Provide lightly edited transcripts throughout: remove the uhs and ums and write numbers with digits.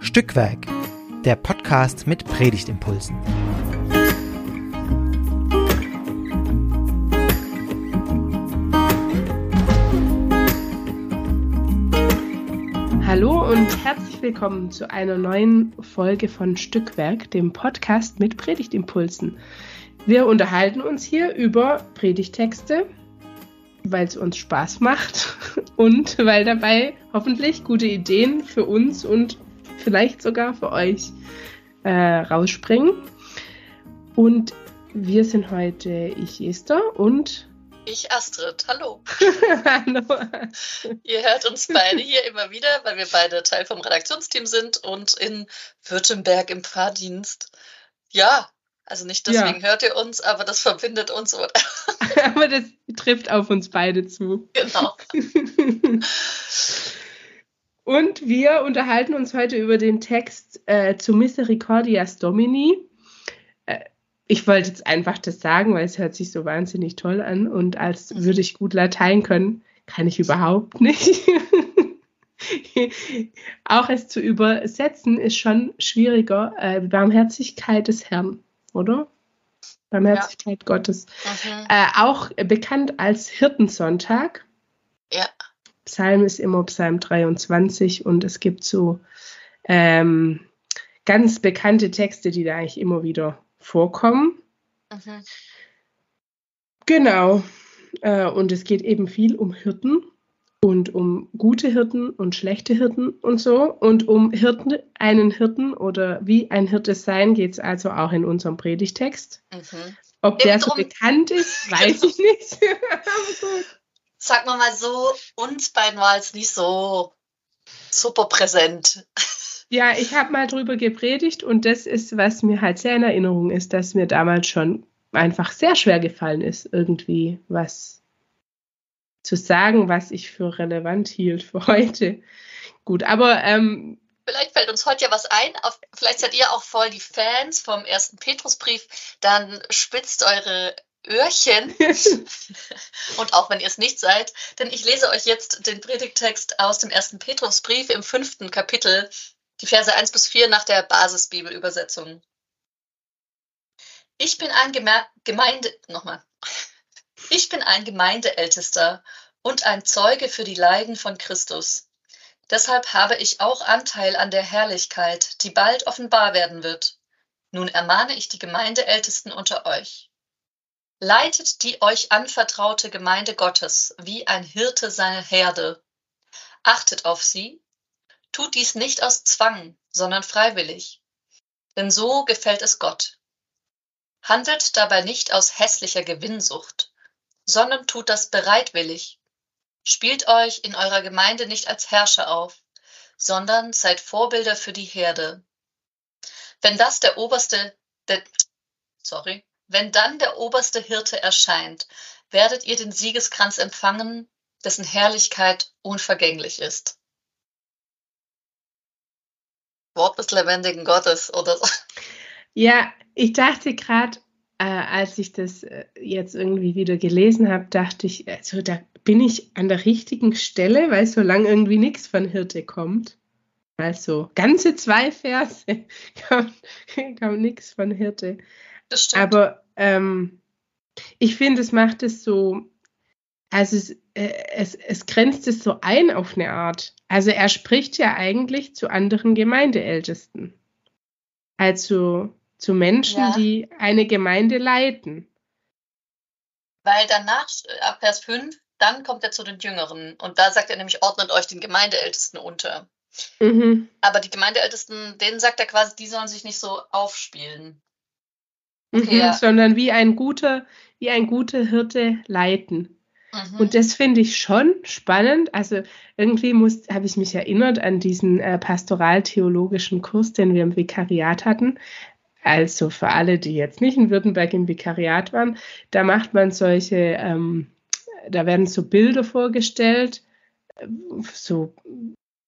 Stückwerk, der Podcast mit Predigtimpulsen. Hallo und herzlich willkommen zu einer neuen Folge von Stückwerk, dem Podcast mit Predigtimpulsen. Wir unterhalten uns hier über Predigttexte, weil es uns Spaß macht und weil dabei hoffentlich gute Ideen für uns und vielleicht sogar für euch rausspringen. Und wir sind heute ich, Esther, und ich, Astrid. Hallo. Hallo. Ihr hört uns beide hier immer wieder, weil wir beide Teil vom Redaktionsteam sind und in Württemberg im Pfarrdienst. Ja, also nicht deswegen hört ihr uns, aber das verbindet uns. Aber das trifft auf uns beide zu. Genau. Und wir unterhalten uns heute über den Text zu Misericordias Domini. Ich wollte jetzt einfach das sagen, weil es hört sich so wahnsinnig toll an und als würde ich gut Latein können, kann ich überhaupt nicht. Auch es zu übersetzen ist schon schwieriger. Barmherzigkeit des Herrn, oder? Barmherzigkeit Gottes. Auch bekannt als Hirtensonntag. Ja. Psalm ist immer Psalm 23 und es gibt so ganz bekannte Texte, die da eigentlich immer wieder vorkommen. Genau. Und es geht eben viel um Hirten und um gute Hirten und schlechte Hirten und so. Und um einen Hirten oder wie ein Hirte sein geht es also auch in unserem Predigtext. Ob der so bekannt ist, weiß ich nicht. Sagen wir mal so, uns beiden war es nicht so super präsent. Ja, ich habe mal drüber gepredigt und das ist, was mir halt sehr in Erinnerung ist, dass mir damals schon einfach sehr schwer gefallen ist, irgendwie was zu sagen, was ich für relevant hielt für heute. Gut, aber vielleicht fällt uns heute ja was ein. Vielleicht seid ihr auch voll die Fans vom 1. Petrusbrief. Dann spitzt eure Öhrchen. Und auch wenn ihr es nicht seid, denn ich lese euch jetzt den Predigttext aus dem 1. Petrusbrief im 5. Kapitel, die Verse 1-4 nach der Basisbibelübersetzung. Ich bin ein Gemeindeältester und ein Zeuge für die Leiden von Christus. Deshalb habe ich auch Anteil an der Herrlichkeit, die bald offenbar werden wird. Nun ermahne ich die Gemeindeältesten unter euch. Leitet die euch anvertraute Gemeinde Gottes wie ein Hirte seine Herde. Achtet auf sie. Tut dies nicht aus Zwang, sondern freiwillig. Denn so gefällt es Gott. Handelt dabei nicht aus hässlicher Gewinnsucht, sondern tut das bereitwillig. Spielt euch in eurer Gemeinde nicht als Herrscher auf, sondern seid Vorbilder für die Herde. Wenn dann der oberste Hirte erscheint, werdet ihr den Siegeskranz empfangen, dessen Herrlichkeit unvergänglich ist. Wort des lebendigen Gottes oder so. Ja, ich dachte gerade, als ich das jetzt irgendwie wieder gelesen habe, dachte ich, also da bin ich an der richtigen Stelle, weil solange irgendwie nichts von Hirte kommt, also ganze 2 Verse, kommt nichts von Hirte. Das stimmt. Aber ich finde, es macht es so, also es grenzt es so ein auf eine Art. Also er spricht ja eigentlich zu anderen Gemeindeältesten. Also zu Menschen, die eine Gemeinde leiten. Weil danach, ab Vers 5, dann kommt er zu den Jüngeren. Und da sagt er nämlich, ordnet euch den Gemeindeältesten unter. Aber die Gemeindeältesten, denen sagt er quasi, die sollen sich nicht so aufspielen. Okay, sondern wie ein guter Hirte leiten. Und das finde ich schon spannend. Also irgendwie habe ich mich erinnert an diesen pastoral-theologischen Kurs, den wir im Vikariat hatten. Also für alle, die jetzt nicht in Württemberg im Vikariat waren, da macht man solche, da werden so Bilder vorgestellt, so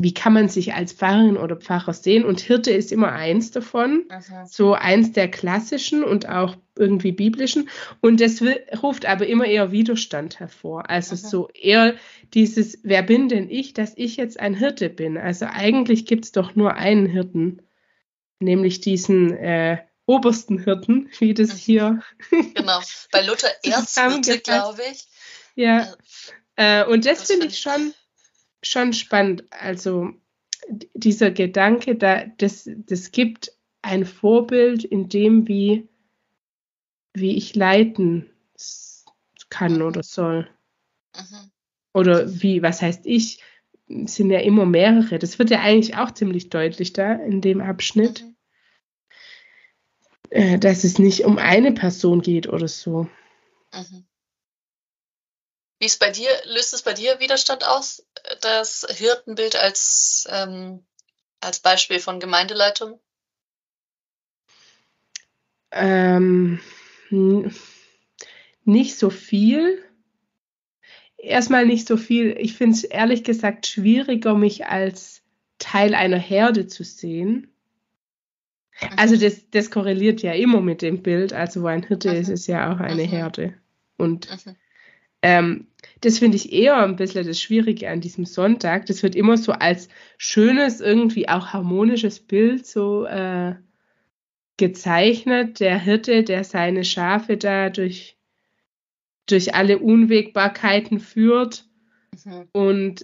wie kann man sich als Pfarrerin oder Pfarrer sehen? Und Hirte ist immer eins davon, so eins der klassischen und auch irgendwie biblischen. Und das ruft aber immer eher Widerstand hervor. Also so eher dieses, wer bin denn ich, dass ich jetzt ein Hirte bin? Also eigentlich gibt es doch nur einen Hirten, nämlich diesen obersten Hirten, wie das hier Genau, bei Luther Erzhirte, glaube ich. Ja, und das finde ich schon spannend. Also dieser Gedanke, das gibt ein Vorbild in dem, wie ich leiten kann oder soll. Oder was heißt ich? Es sind ja immer mehrere. Das wird ja eigentlich auch ziemlich deutlich da in dem Abschnitt, dass es nicht um eine Person geht oder so. Wie ist bei dir, löst es bei dir Widerstand aus, das Hirtenbild als Beispiel von Gemeindeleitung? Nicht so viel. Erstmal nicht so viel. Ich finde es ehrlich gesagt schwieriger, mich als Teil einer Herde zu sehen. Also das korreliert ja immer mit dem Bild. Also wo ein Hirte ist, ist ja auch eine Herde. Und das finde ich eher ein bisschen das Schwierige an diesem Sonntag. Das wird immer so als schönes, irgendwie auch harmonisches Bild so gezeichnet. Der Hirte, der seine Schafe da durch alle Unwägbarkeiten führt. Und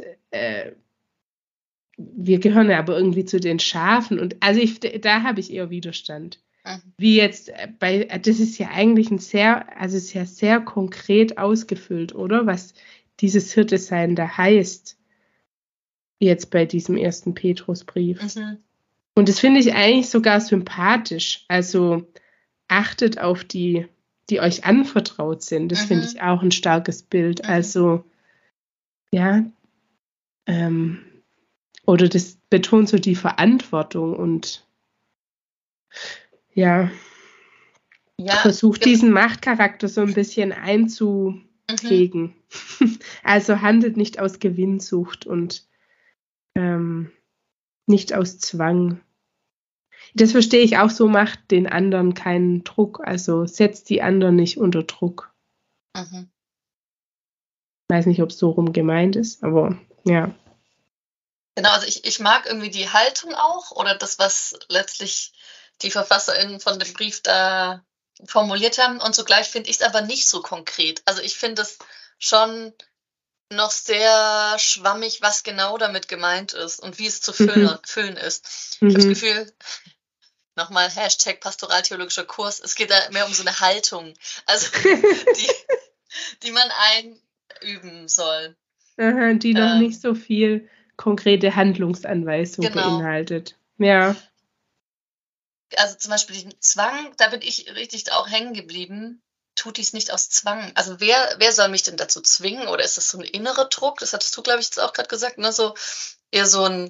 wir gehören ja aber irgendwie zu den Schafen. Und also da habe ich eher Widerstand. Wie jetzt das ist ja eigentlich ist ja sehr konkret ausgefüllt, oder? Was dieses Hirte-Sein da heißt. Jetzt bei diesem 1. Petrusbrief. Und das finde ich eigentlich sogar sympathisch. Also achtet auf die euch anvertraut sind. Das finde ich auch ein starkes Bild. Also, ja, oder das betont so die Verantwortung und versucht diesen Machtcharakter so ein bisschen einzuhegen. Also handelt nicht aus Gewinnsucht und nicht aus Zwang. Das verstehe ich auch so, macht den anderen keinen Druck, also setzt die anderen nicht unter Druck. Weiß nicht, ob es so rum gemeint ist, aber ja. Genau, also ich mag irgendwie die Haltung auch oder das, was letztlich die FasserInnen von dem Brief da formuliert haben und zugleich finde ich es aber nicht so konkret. Also ich finde es schon noch sehr schwammig, was genau damit gemeint ist und wie es zu füllen ist. Ich habe das Gefühl, nochmal Hashtag pastoraltheologischer Kurs, es geht da mehr um so eine Haltung, also die man einüben soll. Die noch nicht so viel konkrete Handlungsanweisung beinhaltet. Ja. Also zum Beispiel den Zwang, da bin ich richtig auch hängen geblieben. Tut dies nicht aus Zwang. Also wer soll mich denn dazu zwingen? Oder ist das so ein innerer Druck? Das hattest du, glaube ich, jetzt auch gerade gesagt, ne? So eher so ein,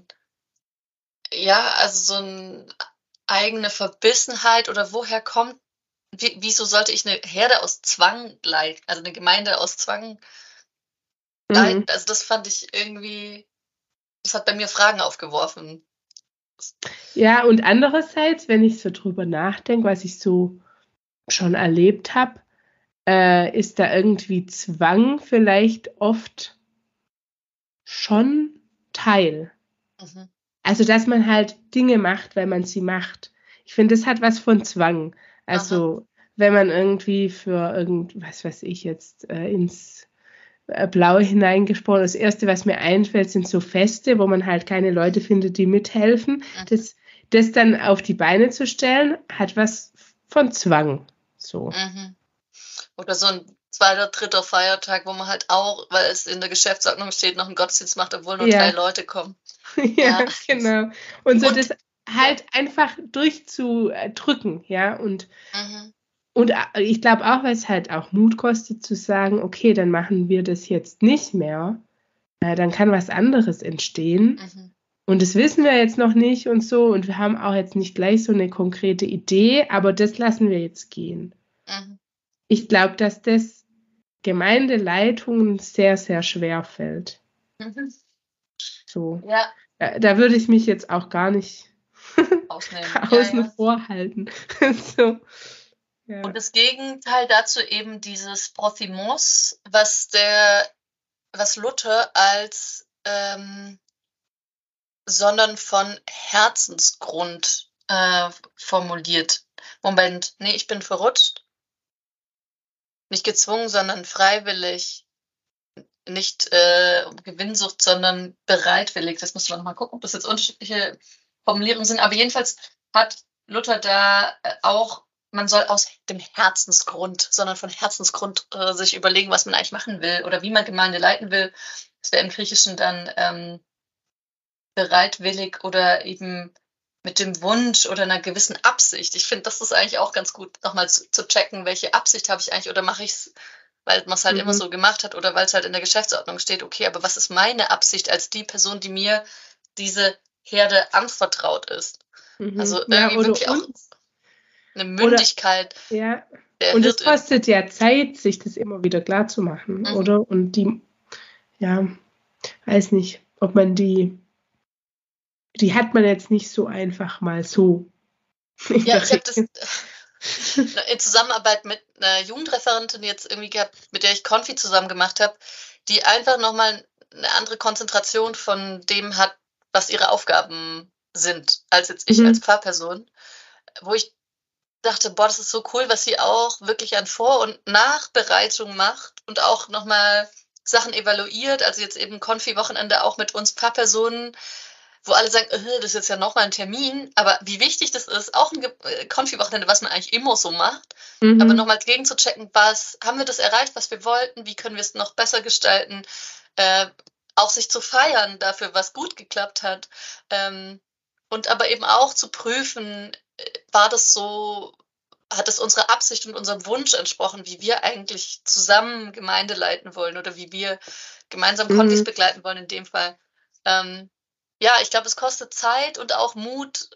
also so eine eigene Verbissenheit oder woher kommt, wieso sollte ich eine Herde aus Zwang leiten, also eine Gemeinde aus Zwang leiten? Also das fand ich irgendwie, das hat bei mir Fragen aufgeworfen. Ja, und andererseits, wenn ich so drüber nachdenke, was ich so schon erlebt habe, ist da irgendwie Zwang vielleicht oft schon Teil. Also, dass man halt Dinge macht, weil man sie macht. Ich finde, das hat was von Zwang. Also, wenn man irgendwie für was weiß ich jetzt, ins Blaue hineingesprochen, das Erste, was mir einfällt, sind so Feste, wo man halt keine Leute findet, die mithelfen. Das dann auf die Beine zu stellen, hat was von Zwang. So. Oder so ein 2. oder 3. Feiertag, wo man halt auch, weil es in der Geschäftsordnung steht, noch einen Gottesdienst macht, obwohl nur 3 Leute kommen. Ja, genau. Und so das halt einfach durchzudrücken, ja. Und ich glaube auch, weil es halt auch Mut kostet zu sagen, okay, dann machen wir das jetzt nicht mehr. Dann kann was anderes entstehen. Und das wissen wir jetzt noch nicht und so. Und wir haben auch jetzt nicht gleich so eine konkrete Idee, aber das lassen wir jetzt gehen. Ich glaube, dass das Gemeindeleitungen sehr, sehr schwer fällt. So. Ja, Da würde ich mich jetzt auch gar nicht ausnehmen. außen vor halten. So, ja. Und das Gegenteil dazu eben dieses Prothimos, was Luther als sondern von Herzensgrund formuliert. Moment, nee, ich bin verrutscht. Nicht gezwungen, sondern freiwillig. Nicht Gewinnsucht, sondern bereitwillig. Das muss man noch mal gucken, ob das jetzt unterschiedliche Formulierungen sind. Aber jedenfalls hat Luther da auch, man soll aus dem Herzensgrund, sondern von Herzensgrund sich überlegen, was man eigentlich machen will oder wie man Gemeinde leiten will. Das wäre im Griechischen dann bereitwillig oder eben mit dem Wunsch oder einer gewissen Absicht. Ich finde, das ist eigentlich auch ganz gut, nochmal zu checken, welche Absicht habe ich eigentlich oder mache ich es, weil man es halt immer so gemacht hat oder weil es halt in der Geschäftsordnung steht, okay, aber was ist meine Absicht als die Person, die mir diese Herde anvertraut ist? Also irgendwie wirklich auch eine Mündigkeit. Ja. Und es kostet ja Zeit, sich das immer wieder klar zu machen, oder? Und die, ja, weiß nicht, ob man die hat man jetzt nicht so einfach mal so. Ja, ich habe das in Zusammenarbeit mit einer Jugendreferentin jetzt irgendwie gehabt, mit der ich Konfi zusammen gemacht habe, die einfach nochmal eine andere Konzentration von dem hat, was ihre Aufgaben sind, als jetzt ich als Pfarrperson, wo ich dachte, boah, das ist so cool, was sie auch wirklich an Vor- und Nachbereitung macht und auch nochmal Sachen evaluiert, also jetzt eben Konfi-Wochenende auch mit uns Pfarrpersonen, wo alle sagen, das ist jetzt ja nochmal ein Termin, aber wie wichtig das ist, auch ein Konfi-Wochenende, was man eigentlich immer so macht, aber nochmal gegen zu checken, haben wir das erreicht, was wir wollten, wie können wir es noch besser gestalten, auch sich zu feiern dafür, was gut geklappt hat, und aber eben auch zu prüfen, war das so, hat es unserer Absicht und unserem Wunsch entsprochen, wie wir eigentlich zusammen Gemeinde leiten wollen oder wie wir gemeinsam Konfis begleiten wollen in dem Fall. Ja, ich glaube, es kostet Zeit und auch Mut,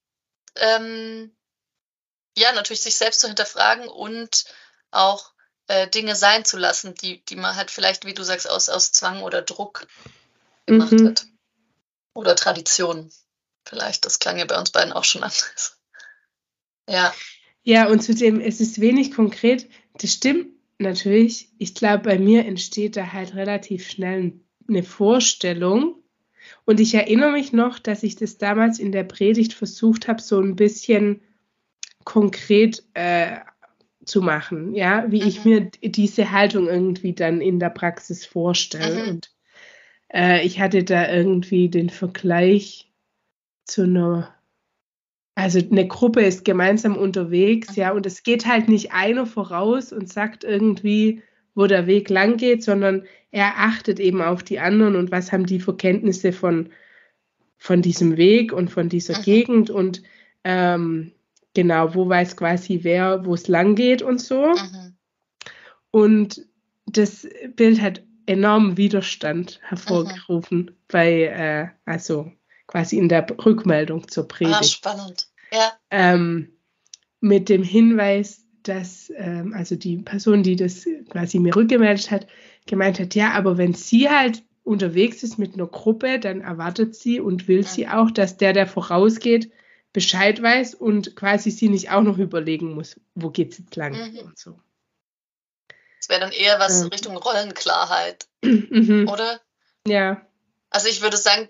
ja, natürlich sich selbst zu hinterfragen und auch Dinge sein zu lassen, die man halt vielleicht, wie du sagst, aus Zwang oder Druck gemacht hat. Oder Tradition. Vielleicht, das klang ja bei uns beiden auch schon anders. Ja. Ja, und zudem, es ist wenig konkret. Das stimmt natürlich. Ich glaube, bei mir entsteht da halt relativ schnell eine Vorstellung. Und ich erinnere mich noch, dass ich das damals in der Predigt versucht habe, so ein bisschen konkret zu machen, ja, wie ich mir diese Haltung irgendwie dann in der Praxis vorstelle. Und ich hatte da irgendwie den Vergleich zu also eine Gruppe ist gemeinsam unterwegs, ja, und es geht halt nicht einer voraus und sagt irgendwie, wo der Weg lang geht, sondern er achtet eben auf die anderen und was haben die für Kenntnisse von diesem Weg und von dieser Gegend und genau, wo weiß quasi wer, wo es lang geht und so. Und das Bild hat enormen Widerstand hervorgerufen bei, also quasi in der Rückmeldung zur Predigt. Spannend, ja. Mit dem Hinweis, dass also die Person, die das quasi mir rückgemeldet hat, gemeint hat, ja, aber wenn sie halt unterwegs ist mit einer Gruppe, dann erwartet sie und will sie auch, dass der vorausgeht, Bescheid weiß und quasi sie nicht auch noch überlegen muss, wo geht's jetzt lang und so. Das wäre dann eher was Richtung Rollenklarheit, oder? Ja. Also ich würde sagen,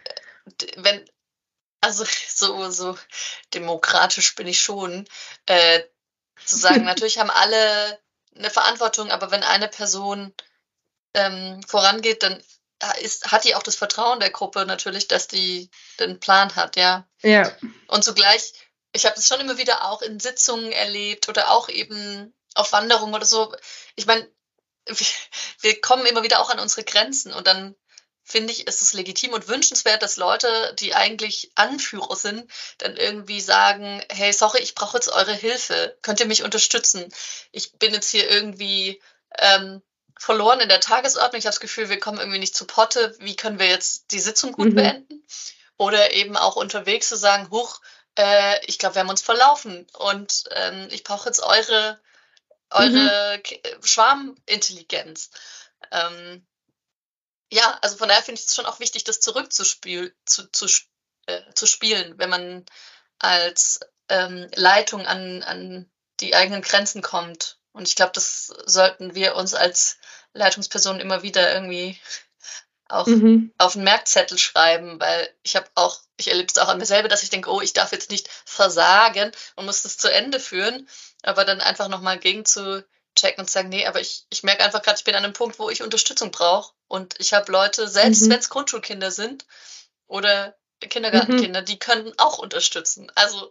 also so demokratisch bin ich schon, zu sagen, natürlich haben alle eine Verantwortung, aber wenn eine Person vorangeht, dann hat die auch das Vertrauen der Gruppe natürlich, dass die den Plan hat, ja. Ja. Und zugleich, ich habe das schon immer wieder auch in Sitzungen erlebt oder auch eben auf Wanderungen oder so. Ich meine, wir kommen immer wieder auch an unsere Grenzen und dann finde ich, ist es legitim und wünschenswert, dass Leute, die eigentlich Anführer sind, dann irgendwie sagen, hey, sorry, ich brauche jetzt eure Hilfe. Könnt ihr mich unterstützen? Ich bin jetzt hier irgendwie verloren in der Tagesordnung. Ich habe das Gefühl, wir kommen irgendwie nicht zu Potte. Wie können wir jetzt die Sitzung gut beenden? Oder eben auch unterwegs zu sagen, huch, ich glaube, wir haben uns verlaufen und ich brauche jetzt eure Schwarmintelligenz. Ja, also von daher finde ich es schon auch wichtig, das zurückzuspielen, zu spielen, wenn man als Leitung an die eigenen Grenzen kommt. Und ich glaube, das sollten wir uns als Leitungspersonen immer wieder irgendwie auch auf einen Merkzettel schreiben, weil ich erlebe es auch an mir selber, dass ich denke, oh, ich darf jetzt nicht versagen und muss das zu Ende führen, aber dann einfach nochmal gegen zu checken und zu sagen, nee, aber ich merke einfach gerade, ich bin an einem Punkt, wo ich Unterstützung brauche und ich habe Leute, selbst wenn es Grundschulkinder sind oder Kindergartenkinder, die können auch unterstützen. Also,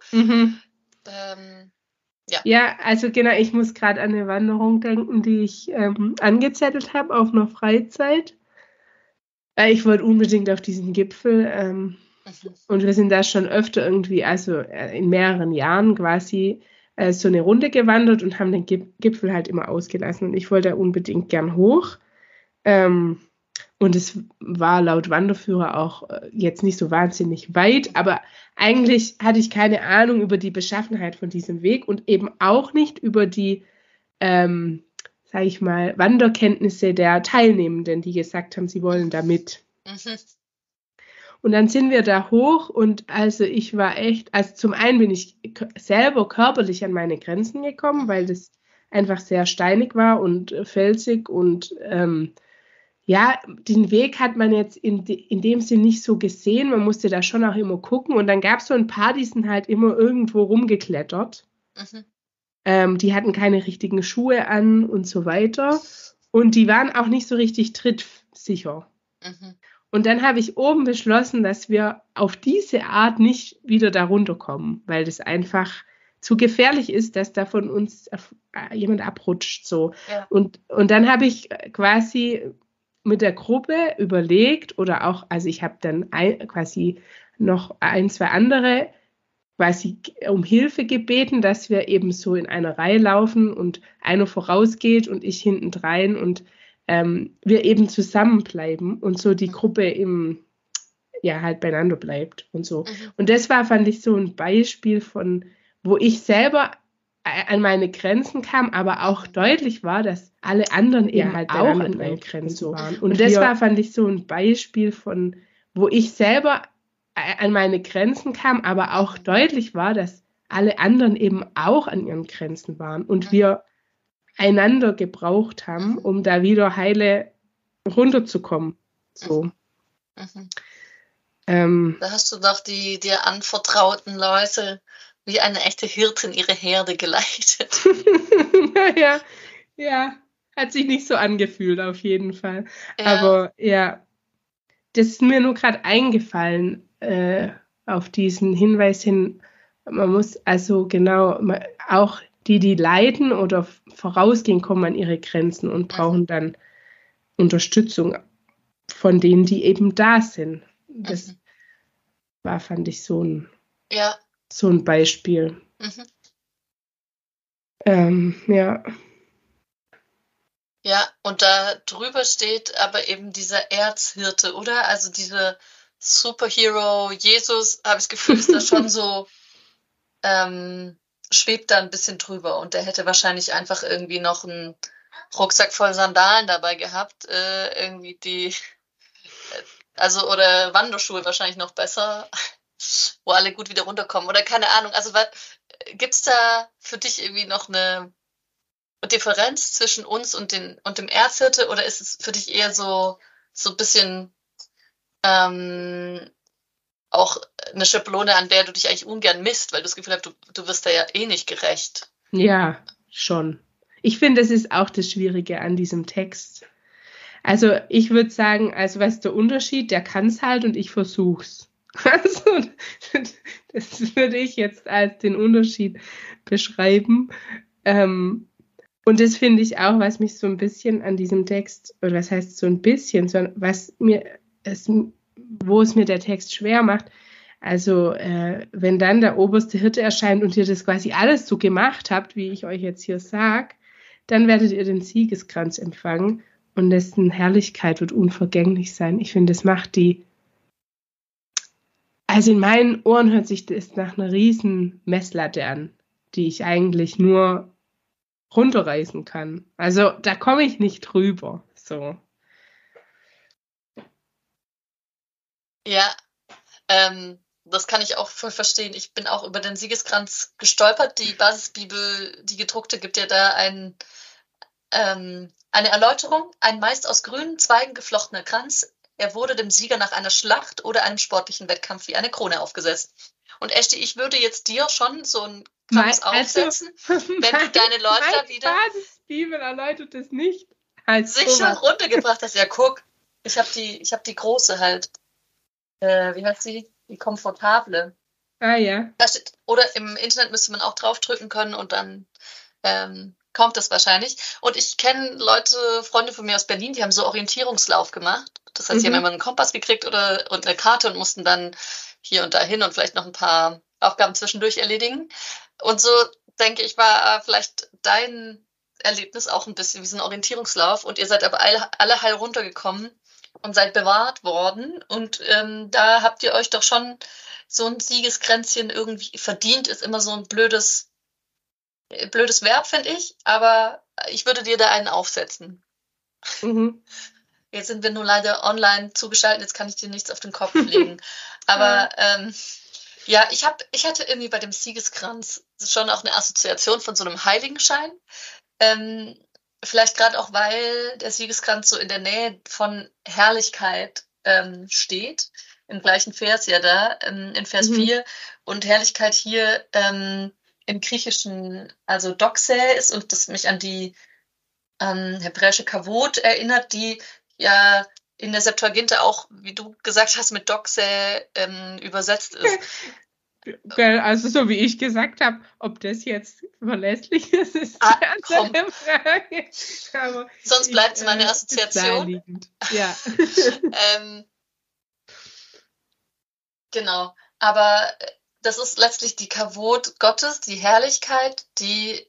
ja. Ja, also genau, ich muss gerade an eine Wanderung denken, die ich angezettelt habe auf einer Freizeit. Ich wollte unbedingt auf diesen Gipfel und wir sind da schon öfter irgendwie, also in mehreren Jahren quasi so eine Runde gewandert und haben den Gipfel halt immer ausgelassen. Und ich wollte da unbedingt gern hoch. Und es war laut Wanderführer auch jetzt nicht so wahnsinnig weit, aber eigentlich hatte ich keine Ahnung über die Beschaffenheit von diesem Weg und eben auch nicht über die, sage ich mal, Wanderkenntnisse der Teilnehmenden, die gesagt haben, sie wollen da mit. Und dann sind wir da hoch und also ich war echt, also zum einen bin ich selber körperlich an meine Grenzen gekommen, weil das einfach sehr steinig war und felsig und ja, den Weg hat man jetzt in dem Sinn nicht so gesehen. Man musste da schon auch immer gucken. Und dann gab es so ein paar, die sind halt immer irgendwo rumgeklettert. Die hatten keine richtigen Schuhe an und so weiter. Und die waren auch nicht so richtig trittsicher. Und dann habe ich oben beschlossen, dass wir auf diese Art nicht wieder da runterkommen, weil das einfach zu gefährlich ist, dass da von uns jemand abrutscht. So. Ja. Und dann habe ich quasi mit der Gruppe überlegt oder auch, also ich habe dann quasi noch 1, 2 andere quasi um Hilfe gebeten, dass wir eben so in einer Reihe laufen und einer vorausgeht und ich hintendrein und wir eben zusammenbleiben und so die Gruppe halt beieinander bleibt und so. Und das war, fand ich, so ein Beispiel von, wo ich selber an meine Grenzen kam, aber auch deutlich war, dass alle anderen eben halt auch an ihren Grenzen waren. Und das war, fand ich, so ein Beispiel von, wo ich selber an meine Grenzen kam, aber auch deutlich war, dass alle anderen eben auch an ihren Grenzen waren und wir einander gebraucht haben, um da wieder heile runterzukommen. So. Da hast du doch die dir anvertrauten Leute wie eine echte Hirtin ihre Herde geleitet. Ja, hat sich nicht so angefühlt auf jeden Fall. Ja. Aber ja, das ist mir nur gerade eingefallen auf diesen Hinweis hin. Man muss also genau, auch die leiden oder vorausgehen, kommen an ihre Grenzen und brauchen dann Unterstützung von denen, die eben da sind. Das war, fand ich, so ein Beispiel. Ja. Ja, und da drüber steht aber eben dieser Erzhirte, oder? Also dieser Superhero Jesus, habe ich das Gefühl, ist da schon so, schwebt da ein bisschen drüber. Und der hätte wahrscheinlich einfach irgendwie noch einen Rucksack voll Sandalen dabei gehabt, irgendwie oder Wanderschuhe wahrscheinlich noch besser, wo alle gut wieder runterkommen. Oder keine Ahnung. Also gibt's da für dich irgendwie noch eine Differenz zwischen uns und dem Erzhirte, oder ist es für dich eher so ein bisschen auch eine Schablone, an der du dich eigentlich ungern misst, weil du das Gefühl hast, du wirst da ja eh nicht gerecht? Ja, schon. Ich finde, das ist auch das Schwierige an diesem Text. Also ich würde sagen, also was ist der Unterschied? Der kann es halt und ich versuch's. Also das würde ich jetzt als den Unterschied beschreiben. Und das finde ich auch, was mich so ein bisschen an diesem Text, oder was heißt so ein bisschen, sondern wo es mir der Text schwer macht, also wenn dann der oberste Hirte erscheint und ihr das quasi alles so gemacht habt, wie ich euch jetzt hier sage, dann werdet ihr den Siegeskranz empfangen und dessen Herrlichkeit wird unvergänglich sein. Ich finde, das macht also in meinen Ohren hört sich das nach einer riesen Messlatte an, die ich eigentlich nur runterreißen kann. Also da komme ich nicht drüber. So. Ja, das kann ich auch voll verstehen. Ich bin auch über den Siegeskranz gestolpert. Die Basisbibel, die gedruckte, gibt ja da eine Erläuterung. Ein meist aus grünen Zweigen geflochtener Kranz. Er wurde dem Sieger nach einer Schlacht oder einem sportlichen Wettkampf wie eine Krone aufgesetzt. Und Esti, ich würde jetzt dir schon so einen Kranz aufsetzen, wenn du deine Leute da wieder... Meine Basisbibel erläutert es nicht. Also sich schon runtergebracht hast. Ja, guck, ich hab die große halt. Wie heißt sie? Die komfortable. Ah ja. Oder im Internet müsste man auch draufdrücken können und dann kommt das wahrscheinlich. Und ich kenne Leute, Freunde von mir aus Berlin, die haben so Orientierungslauf gemacht. Das heißt, die haben immer einen Kompass gekriegt und eine Karte und mussten dann hier und da hin und vielleicht noch ein paar Aufgaben zwischendurch erledigen. Und so denke ich, war vielleicht dein Erlebnis auch ein bisschen wie so ein Orientierungslauf. Und ihr seid aber alle heil runtergekommen und seid bewahrt worden. Und da habt ihr euch doch schon so ein Siegeskränzchen irgendwie verdient. Ist immer so ein blödes Verb, finde ich. Aber ich würde dir da einen aufsetzen. Mhm. Jetzt sind wir nur leider online zugeschaltet. Jetzt kann ich dir nichts auf den Kopf legen. Aber ja, ich hatte irgendwie bei dem Siegeskranz schon auch eine Assoziation von so einem Heiligenschein. Vielleicht gerade auch, weil der Siegeskranz so in der Nähe von Herrlichkeit steht. Im gleichen Vers ja da, in Vers 4. Und Herrlichkeit hier im Griechischen, also Doxe ist und das mich an die hebräische Kavod erinnert, die ja in der Septuaginta auch, wie du gesagt hast, mit Doxe übersetzt ist. Also so wie ich gesagt habe, ob das jetzt verlässlich ist eine andere Frage. Aber sonst bleibt es meine Assoziation. Ja. Genau. Aber das ist letztlich die Kavod Gottes, die Herrlichkeit, die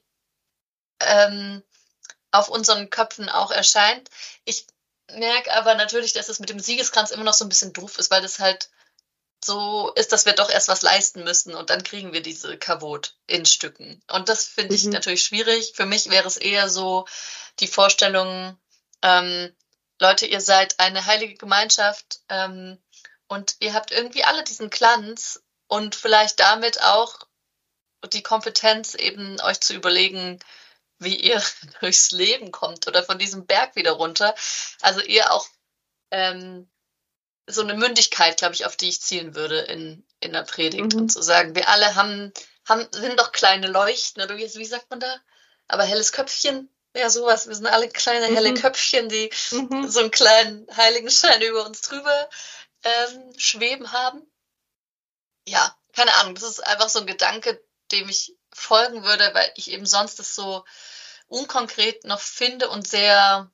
auf unseren Köpfen auch erscheint. Ich merke aber natürlich, dass es mit dem Siegeskranz immer noch so ein bisschen doof ist, weil das halt so ist, dass wir doch erst was leisten müssen und dann kriegen wir diese Kavod in Stücken. Und das finde ich natürlich schwierig. Für mich wäre es eher so die Vorstellung, Leute, ihr seid eine heilige Gemeinschaft und ihr habt irgendwie alle diesen Glanz und vielleicht damit auch die Kompetenz, eben euch zu überlegen, wie ihr durchs Leben kommt oder von diesem Berg wieder runter. Also ihr auch so eine Mündigkeit, glaube ich, auf die ich zielen würde in der Predigt und zu sagen, wir alle sind doch kleine Leuchten oder wie sagt man da? Aber helles Köpfchen, ja sowas, wir sind alle kleine helle Köpfchen, die so einen kleinen Heiligenschein über uns drüber schweben haben. Ja, keine Ahnung, das ist einfach so ein Gedanke, dem ich folgen würde, weil ich eben sonst das so unkonkret noch finde und sehr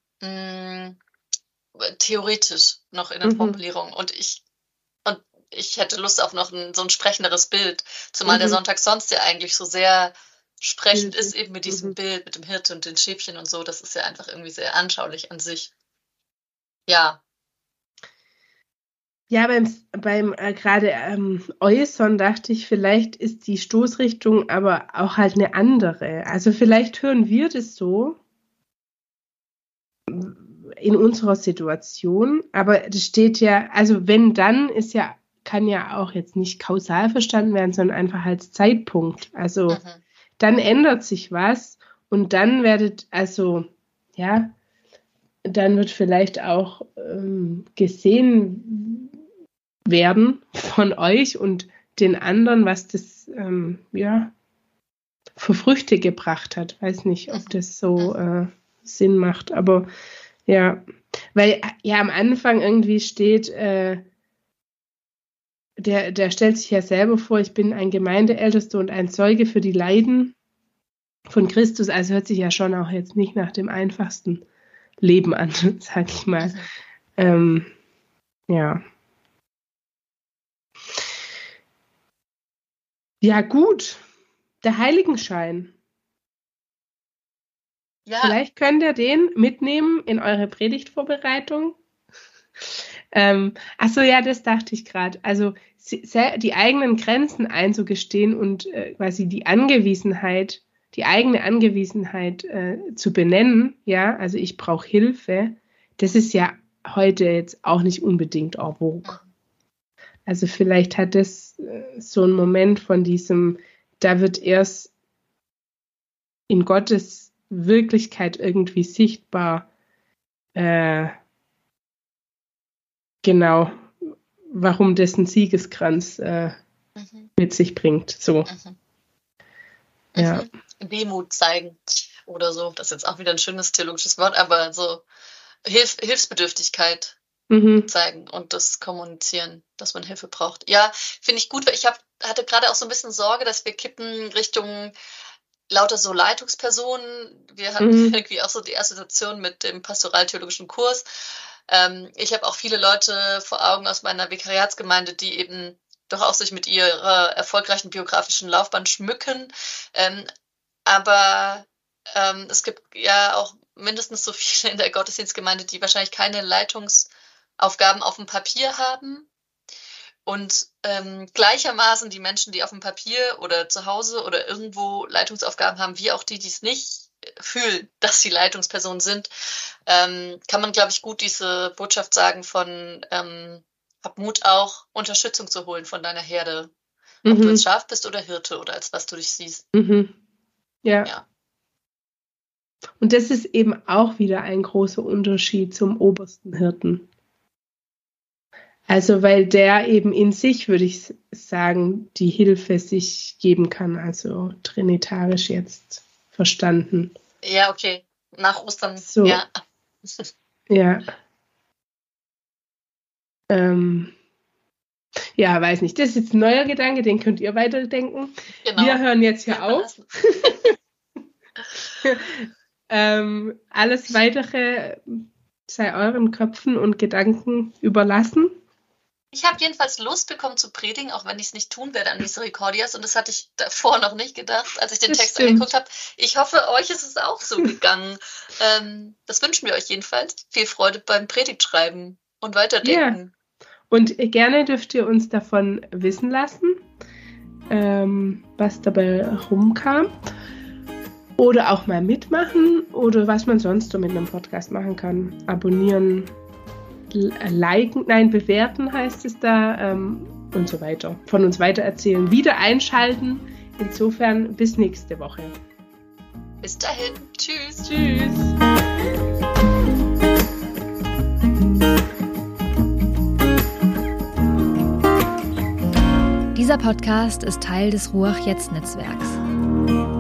theoretisch noch in der Formulierung. Und ich hätte Lust auf noch so ein sprechenderes Bild, zumal der Sonntag sonst ja eigentlich so sehr sprechend ist, eben mit diesem Bild, mit dem Hirte und den Schäfchen und so. Das ist ja einfach irgendwie sehr anschaulich an sich. Ja. Ja, beim gerade Äußern dachte ich, vielleicht ist die Stoßrichtung aber auch halt eine andere. Also vielleicht hören wir das so in unserer Situation, aber das steht ja, also wenn dann kann ja auch jetzt nicht kausal verstanden werden, sondern einfach als Zeitpunkt. Also dann ändert sich was und dann dann wird vielleicht auch gesehen werden von euch und den anderen, was das für Früchte gebracht hat. Weiß nicht, ob das so Sinn macht, aber ja, weil ja am Anfang irgendwie steht, der stellt sich ja selber vor, ich bin ein Gemeindeältester und ein Zeuge für die Leiden von Christus, also hört sich ja schon auch jetzt nicht nach dem einfachsten Leben an, sag ich mal. Ja. Ja, gut. Der Heiligenschein. Ja. Vielleicht könnt ihr den mitnehmen in eure Predigtvorbereitung. Achso, ja, das dachte ich gerade. Also die eigenen Grenzen einzugestehen und quasi die eigene Angewiesenheit zu benennen, ja, also ich brauche Hilfe, das ist ja heute jetzt auch nicht unbedingt en vogue. Also vielleicht hat es so einen Moment von diesem, da wird erst in Gottes Wirklichkeit irgendwie sichtbar, genau, warum das einen Siegeskranz mit sich bringt. So. Ja. Demut zeigen oder so. Das ist jetzt auch wieder ein schönes theologisches Wort, aber so Hilfsbedürftigkeit zeigen und das kommunizieren, dass man Hilfe braucht. Ja, finde ich gut, weil ich hatte gerade auch so ein bisschen Sorge, dass wir kippen Richtung lauter so Leitungspersonen. Wir hatten irgendwie auch so die Assoziation mit dem pastoraltheologischen Kurs. Ich habe auch viele Leute vor Augen aus meiner Vikariatsgemeinde, die eben doch auch sich mit ihrer erfolgreichen biografischen Laufbahn schmücken. Aber es gibt ja auch mindestens so viele in der Gottesdienstgemeinde, die wahrscheinlich keine Leitungsaufgaben auf dem Papier haben. Und gleichermaßen die Menschen, die auf dem Papier oder zu Hause oder irgendwo Leitungsaufgaben haben, wie auch die, die es nicht fühlen, dass sie Leitungspersonen sind, kann man, glaube ich, gut diese Botschaft sagen von hab Mut auch, Unterstützung zu holen von deiner Herde. Ob du jetzt Schaf bist oder Hirte oder als was du dich siehst. Ja. Und das ist eben auch wieder ein großer Unterschied zum obersten Hirten. Also weil der eben in sich, würde ich sagen, die Hilfe sich geben kann, also trinitarisch jetzt verstanden. Ja, okay. Nach Ostern, so. Ja. Ja. Ja, weiß nicht. Das ist jetzt ein neuer Gedanke, den könnt ihr weiterdenken. Genau. Wir hören jetzt hier auf. Alles Weitere sei euren Köpfen und Gedanken überlassen. Ich habe jedenfalls Lust bekommen zu predigen, auch wenn ich es nicht tun werde an Misericordias. Und das hatte ich davor noch nicht gedacht, als ich den Text angeguckt habe. Ich hoffe, euch ist es auch so gegangen. Das wünschen wir euch jedenfalls. Viel Freude beim Predigtschreiben und Weiterdenken. Ja. Und gerne dürft ihr uns davon wissen lassen, was dabei rumkam. Oder auch mal mitmachen oder was man sonst so mit einem Podcast machen kann. Abonnieren, liken, bewerten heißt es da und so weiter. Von uns weitererzählen, wieder einschalten. Insofern bis nächste Woche. Bis dahin. Tschüss. Tschüss. Dieser Podcast ist Teil des Ruach Jetzt Netzwerks.